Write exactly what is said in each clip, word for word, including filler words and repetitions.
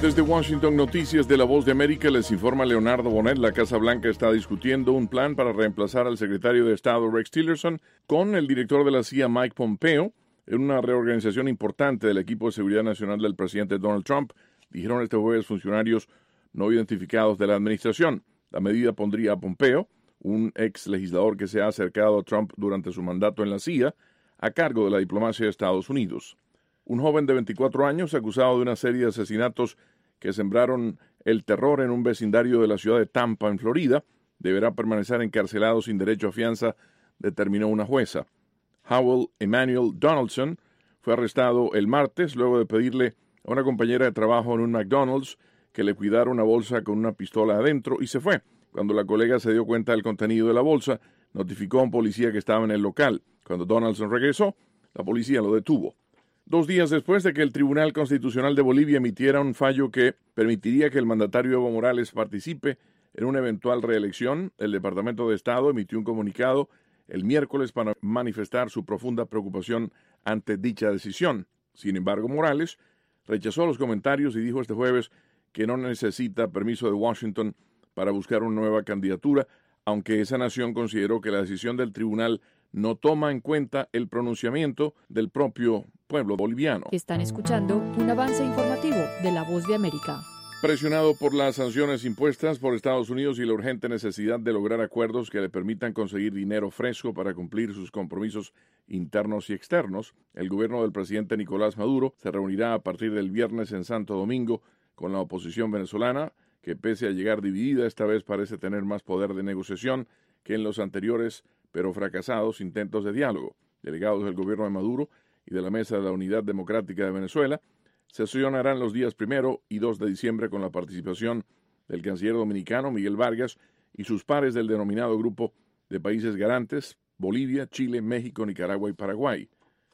Desde Washington, Noticias de la Voz de América, les informa Leonardo Bonet. La Casa Blanca está discutiendo un plan para reemplazar al secretario de Estado Rex Tillerson con el director de la C I A Mike Pompeo en una reorganización importante del equipo de seguridad nacional del presidente Donald Trump, dijeron este jueves funcionarios no identificados de la administración. La medida pondría a Pompeo, un ex legislador que se ha acercado a Trump durante su mandato en la C I A, a cargo de la diplomacia de Estados Unidos. Un joven de veinticuatro años, acusado de una serie de asesinatos que sembraron el terror en un vecindario de la ciudad de Tampa, en Florida, deberá permanecer encarcelado sin derecho a fianza, determinó una jueza. Howell Emmanuel Donaldson fue arrestado el martes luego de pedirle a una compañera de trabajo en un McDonald's que le cuidara una bolsa con una pistola adentro y se fue. Cuando la colega se dio cuenta del contenido de la bolsa, notificó a un policía que estaba en el local. Cuando Donaldson regresó, la policía lo detuvo. Dos días después de que el Tribunal Constitucional de Bolivia emitiera un fallo que permitiría que el mandatario Evo Morales participe en una eventual reelección, el Departamento de Estado emitió un comunicado el miércoles para manifestar su profunda preocupación ante dicha decisión. Sin embargo, Morales rechazó los comentarios y dijo este jueves que no necesita permiso de Washington para buscar una nueva candidatura, aunque esa nación consideró que la decisión del tribunal no toma en cuenta el pronunciamiento del propio pueblo boliviano. Están escuchando un avance informativo de La Voz de América. Presionado por las sanciones impuestas por Estados Unidos y la urgente necesidad de lograr acuerdos que le permitan conseguir dinero fresco para cumplir sus compromisos internos y externos, el gobierno del presidente Nicolás Maduro se reunirá a partir del viernes en Santo Domingo con la oposición venezolana, que pese a llegar dividida, esta vez parece tener más poder de negociación que en los anteriores, pero fracasados intentos de diálogo. Delegados del gobierno de Maduro y de la Mesa de la Unidad Democrática de Venezuela sesionarán los días primero y dos de diciembre con la participación del canciller dominicano Miguel Vargas y sus pares del denominado Grupo de Países Garantes, Bolivia, Chile, México, Nicaragua y Paraguay.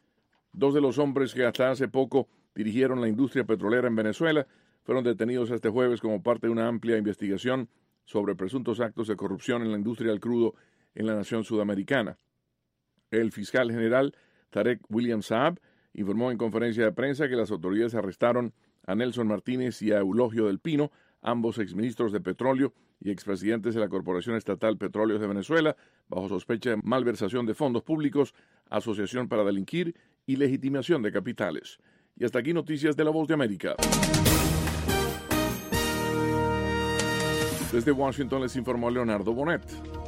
Dos de los hombres que hasta hace poco dirigieron la industria petrolera en Venezuela fueron detenidos este jueves como parte de una amplia investigación sobre presuntos actos de corrupción en la industria del crudo en la nación sudamericana. El fiscal general Tarek William Saab informó en conferencia de prensa que las autoridades arrestaron a Nelson Martínez y a Eulogio del Pino, ambos exministros de petróleo y expresidentes de la Corporación Estatal Petróleos de Venezuela, bajo sospecha de malversación de fondos públicos, asociación para delinquir y legitimación de capitales. Y hasta aquí noticias de La Voz de América. Desde Washington les informó Leonardo Bonet.